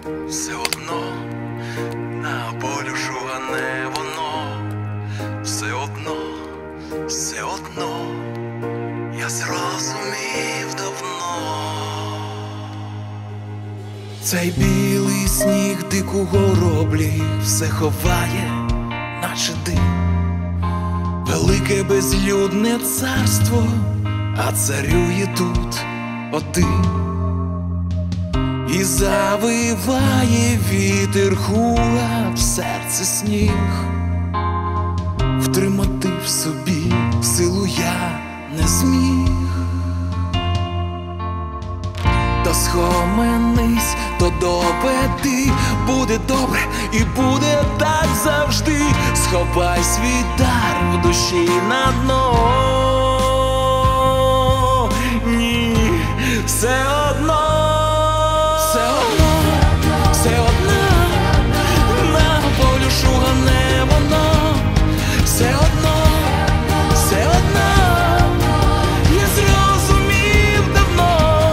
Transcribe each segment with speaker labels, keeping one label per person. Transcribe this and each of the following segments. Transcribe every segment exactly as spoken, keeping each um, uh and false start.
Speaker 1: все одно на болю шугане воно, все одно, все одно я зрозумів давно. Цей білий сніг дику гороблі все ховає, наче дим. Велике безлюдне царство, а царює тут один. І завиває вітер хула, в серце сніг. Втримати в собі силу я не зміг. То схоменись, то доведи, буде добре і буде так завжди. Сховай свій дар в душі на дно. Ні, все одно, все одно, все одно на волю шугане воно, все одно, все одно я зрозумів давно.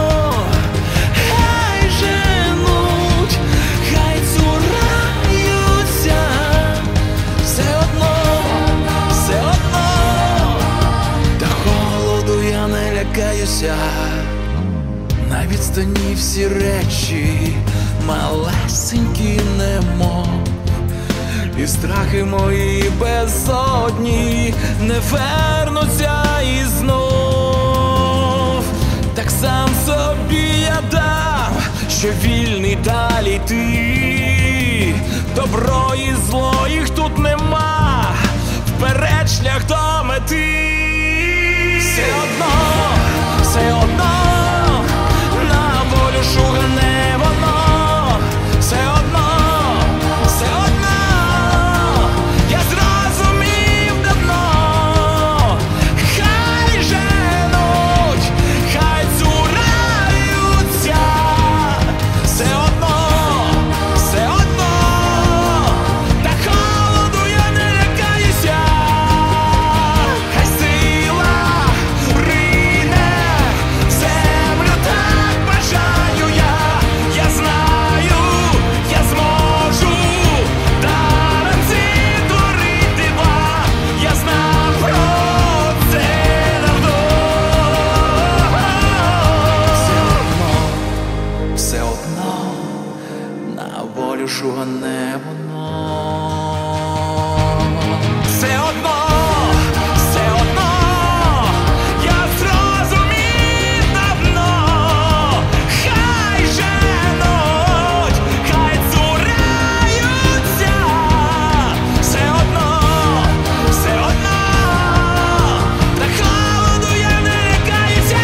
Speaker 1: Хай женуть, хай цураються, все одно, все одно, та холоду я не лякаюся. На відстані всі речі малесенькі немов, і страхи мої безодні не вернуться і знов. Так сам собі я дам, що вільний далі йти. Добро і зло, їх тут нема, вперед шлях до мети. Все одно, все одно на волю шугане воно, все одно, все одно я зрозумів давно. Хай женуть, хай цураються, все одно, все одно, та холоду я не лякаюся. Хай сила рине в землю, так бажаю я. Я знаю, я зможу даром ці творити дива. Я знав про це давно. Все одно, все одно на волю шугане воно. Все одно, все одно я зрозумів давно. Хай женуть, хай цураються, все одно, все одно, та холоду я не лякаюся.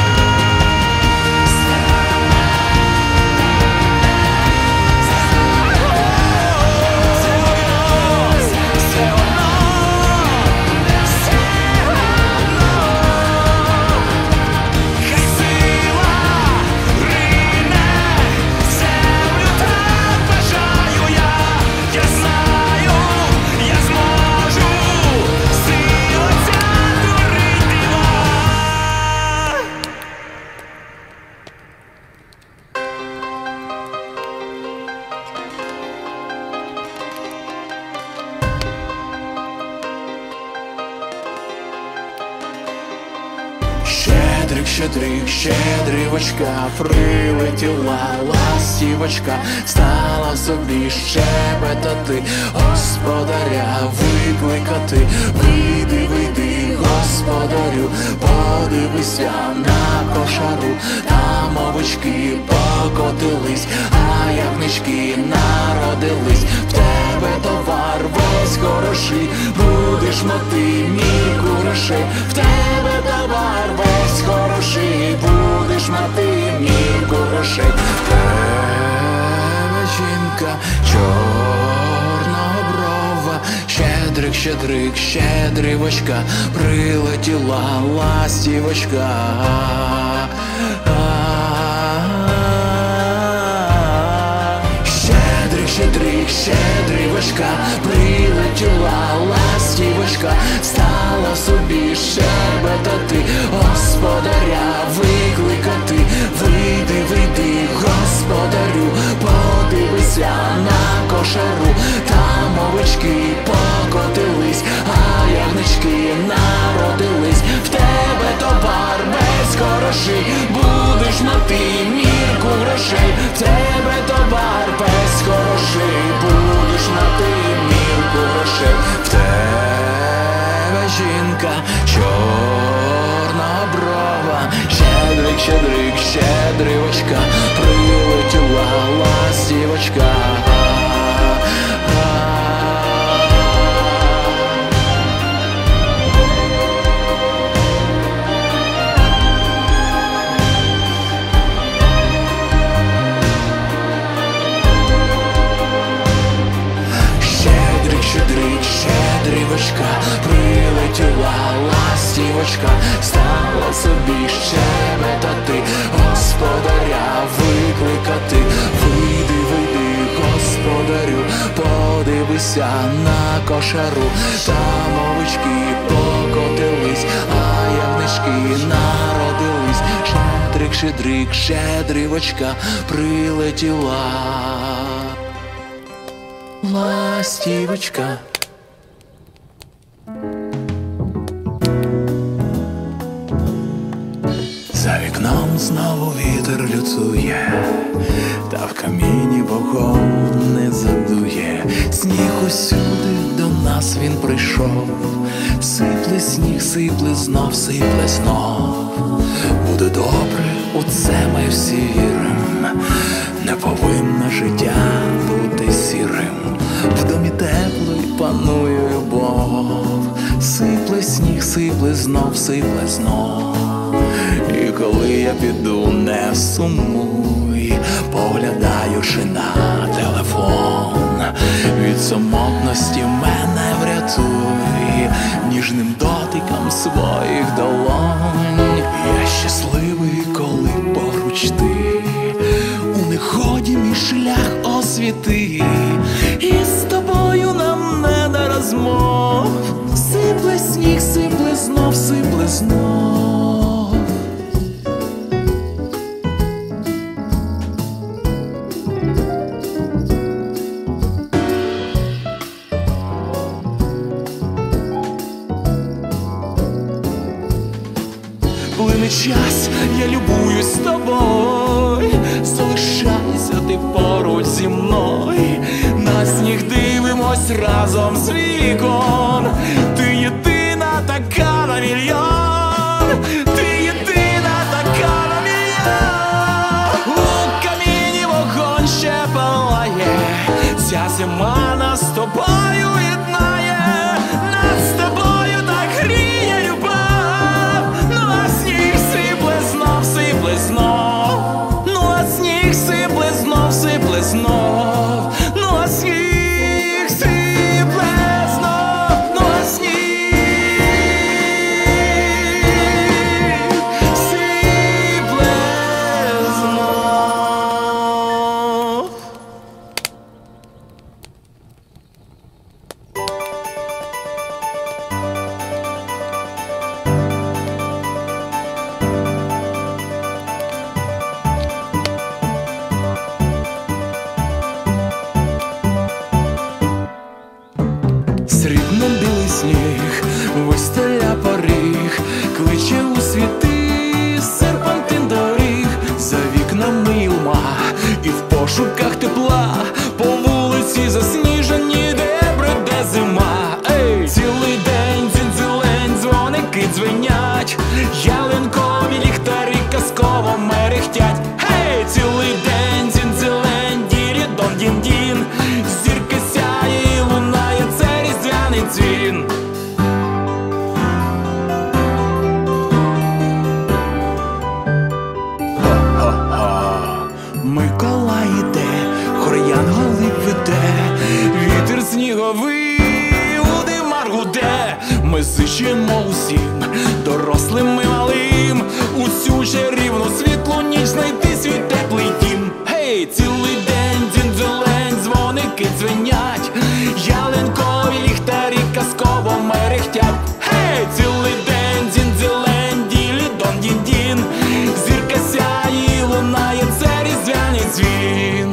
Speaker 1: Щедрик, щедрик, щедрівочка, прилетіла ластівочка, стала собі щебетати, господаря викликати. Вийди, вийди, господарю, подивися на кошару, там овочки покотились, а ягнички народились. В тебе товар весь хороший, будеш мати мірку грошей. В тебе товар весь хороший, будеш мати мірку грошей. В тебе жінка чорноброва, щедрик, щедрик, щедрівочка, прилетіла ластівочка. Щедрик, щедрик, щедрівочка, прилетіла ластівочка, стала собі щебетати, господаря викликати. Вийди, вийди, господарю, подивися ластівочка стала собі щебетати, господаря викликати. Вийди, вийди, господарю, подивися на кошару. Там овечки покотились, а ягнички народились. Щедрик, щедрик, щедрівочка прилетіла. Ластівочка. За вікном знову вітер люцує, та в каміні вогонь не задує. Сніг усюди до нас він прийшов, сипле сніг, сипле знов, сипле знов. Буде добре, у це ми всі вірим, не повинно життя бути сірим. В домі теплий панує любов, сипле сніг, сипле знов, сипле знов. І коли я піду, не сумуй, поглядаючи на телефон, від самотності мене врятуй ніжним дотиком своїх долонь. Я щасливий, коли поруч ти, у неході мій шлях освіти, і з тобою нам не до розмов. Сипле сніг, сипле знов, сипле знов. Плине час, я любуюсь тобою, залишайся ти поруч зі мною. На сніг дивимось разом з вікон. Ти єдина така на мільйон, ти єдина така на мільйон. У каміні вогонь ще палає, ця зима нас з тобою єднає. Нас з тобою так гріє любов. Ну а сніг сипле знов, сипле знов. Ну а сніг сипле знов, сипле знов. Ну а сніг сипле знов. Ну а сніг сипле знов. Срібно білий сніг вистеля поріг, кличе у світи серпантин доріг. За вікнами юрма і в пошуках тепла, по вулиці засніжені, де бреде зима. Ей! Цілий день дзінь-дзелень, дзвоники дзвенять, ялинкові ліхтарі казково мерехтять. Гей! Цілий день дзінь-дзелень, дірі-дон-дін-дін, зірка сяє і лунає, це різдвяний дзвін. Хо-хо-хо, Миколай іде, хор янголів веде, вітер сніговий у димах гуде. Ми зичимо усім, дорослим і малим, у цю чарівну світлу ніч знайти свій теплий дім. Гей! Цілий день дзінь-дзелень, дзвоники дзвенять, ялинкові ліхтарі казково мерехтять. Гей! Цілий день дзінь-дзелень, ділі-дон-дін-дін, зірка сяє і лунає, це різдвяний дзвін.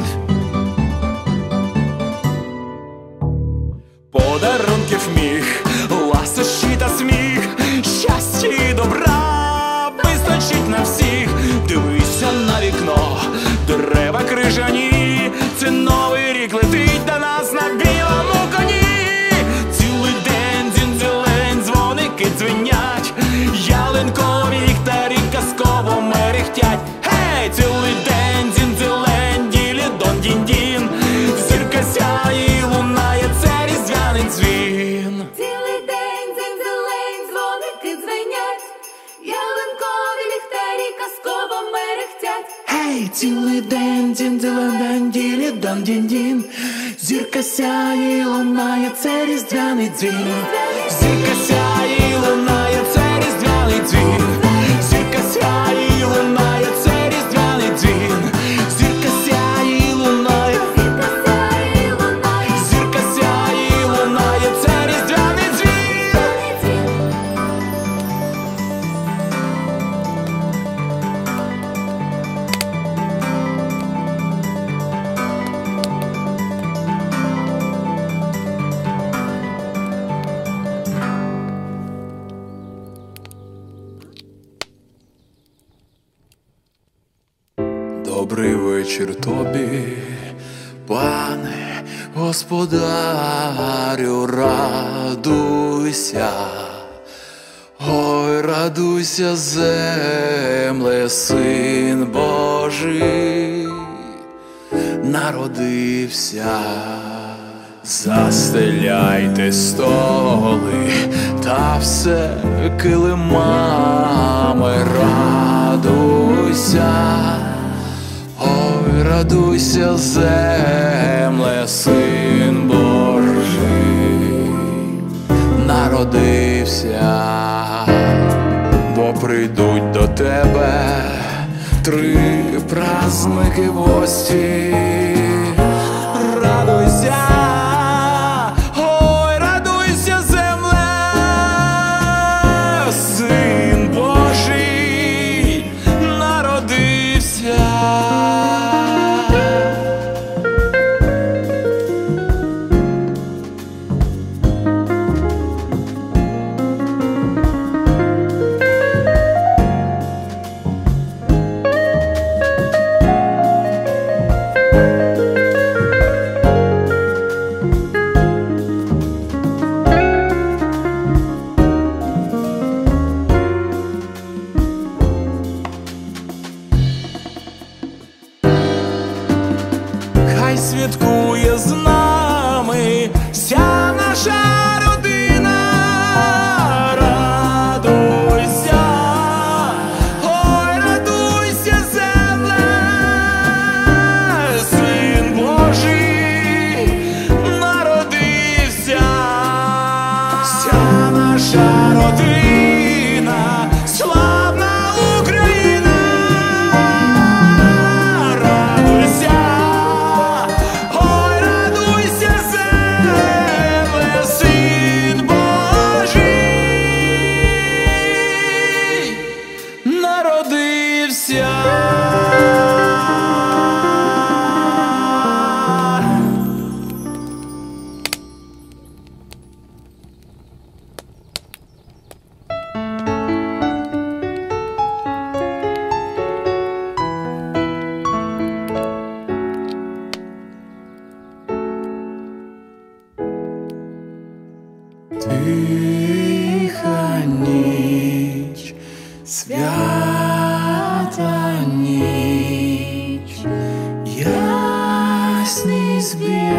Speaker 1: Подарунків міг, ласощі та сміх, щастя і добра вистачить на всіх. Дивися на вікно, дерева крижані, це новий рік летить до нас на білому коні. Цілий день дзінь-дзелень, дзвоники дзвенять, ялинкові ліхтарі казково мерехтять. Гей! Цілий день дзінь-дзелень, ділі-дон-дін-дін, зірка сяє і лунає, це різдвяний дзвін.
Speaker 2: Цілий день дзень-зелень, дзвоники дзвенять, ялинкові ліхтарі казково мерехтять.
Speaker 1: Гей! Цілий день дзінь-дзелень, ділі-дон-дін-дін, зірка сяє і лунає, це різдвяний дзвін. Зірка сяє і лунає, це різдвяний дзвін. дзвін, зірка сяє і лунає, це різдвяний дзвін, зірка сяє і лунає,
Speaker 2: зірка сяє і лунає,
Speaker 1: зірка сяє і лунає, це різдвяний дзвін. Добрий вечір тобі, пане господарю, радуйся, ой, радуйся, земле, син Божий народився. Застеляйте столи та все килимами, радуйся, ой, радуйся, земле, син Божий народився, бо прийдуть до тебе три праздники в гості. Радуйся, ой, радуйся, земле, син Божий народився. Хай святкує з нами вся наша родина. Радуйся, ой, радуйся, земле, син Божий народився. Вся наша родина, славна Україна. Радуйся, ой, радуйся, земле, син Божий народився. Тиха ніч, свята ніч, ясність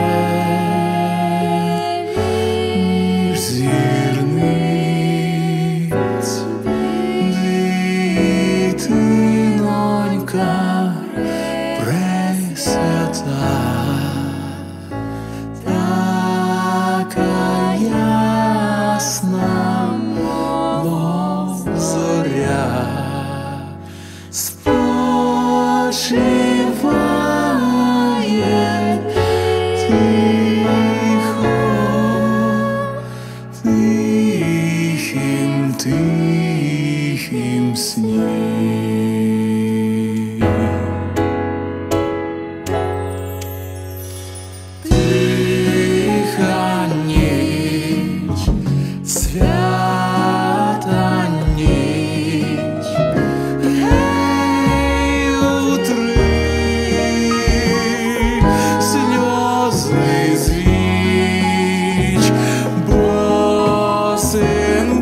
Speaker 1: б'є між зірниць, дитинонька пресвята, така ясна, мов зоря, спочиває тихо, тихим, тихим сні. Тиха ніч, свята ніч, гей, утри сльози звіч, бо син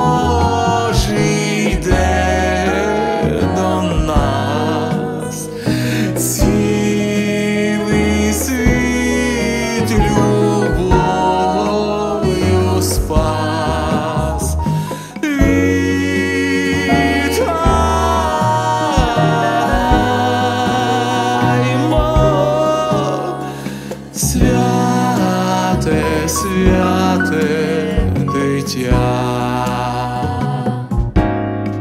Speaker 1: Божий йде до нас. Цілий світ любов'ю спас. Вітаймо, святе, святе дитя.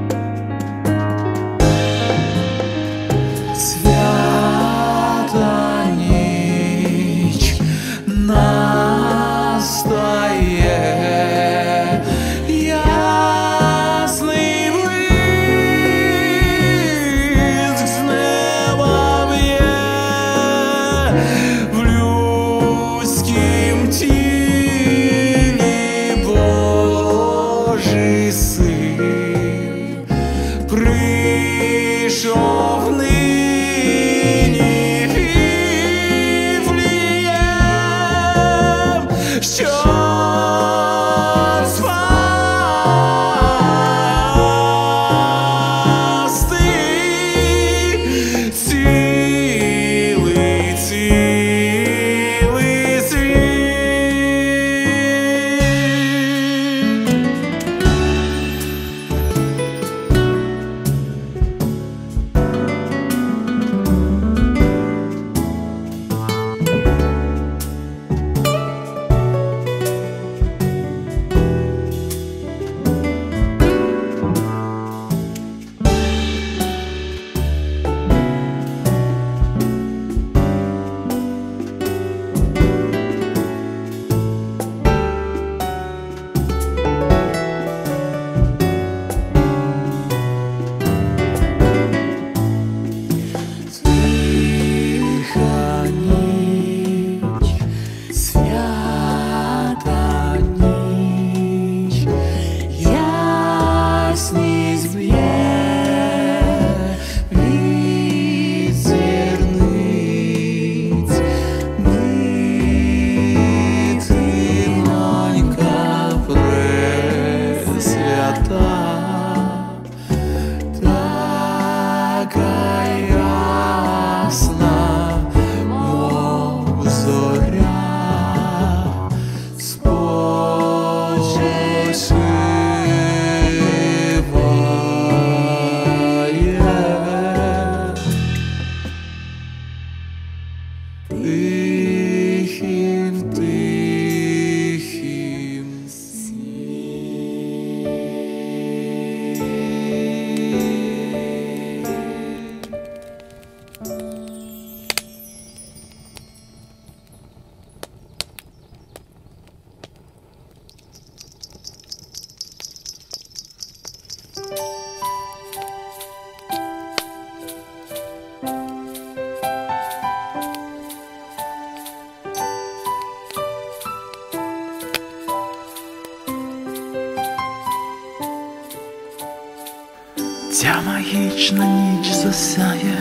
Speaker 1: Ця магічна ніч засяє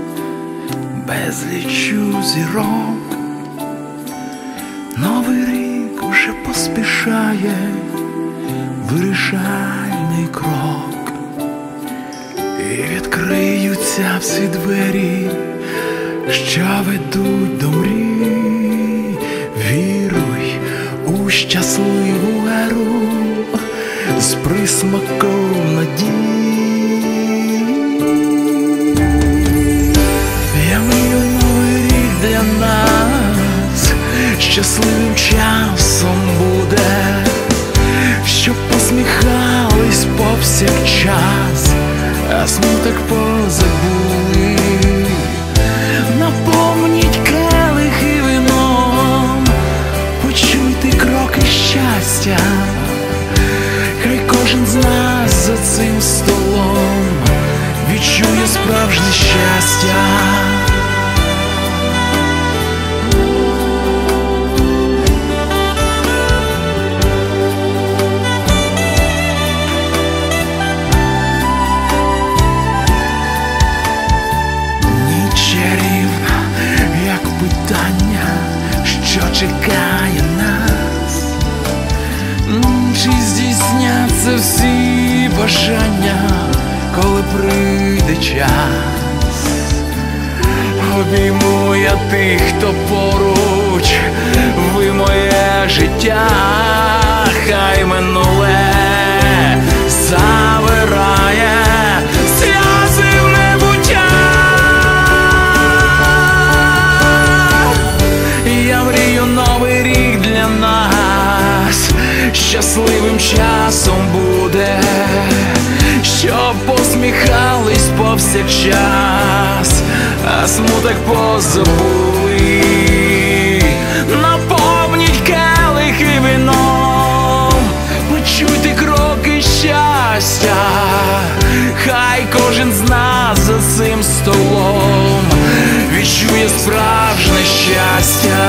Speaker 1: безліччю зірок, новий рік уже поспішає, вирішальний крок, і відкриються всі двері, що ведуть до мрій. Віруй у щасливу еру з присмаком надії. Я мрію новий рік для нас, щасливим часом буде, щоб посміхались повсякчас, а смуток позабули. Наповніть келихи вином, почуйте кроки щастя, хай кожен з нас за цим столом відчує справжнє щастя. Питання, що чекає нас, чи здійсняться всі бажання, коли прийде час. Обійму я тих, хто поруч, ви моє життя, хай минуле завирає сльози в небуття. Я мрію новий рік для нас, щасливим часом буде, щоб посміхались повсякчас, а смуток позабули. Наповніть келихи вином, почуйте кроки щастя, хай кожен з нас за цим столом відчує справжнє щастя.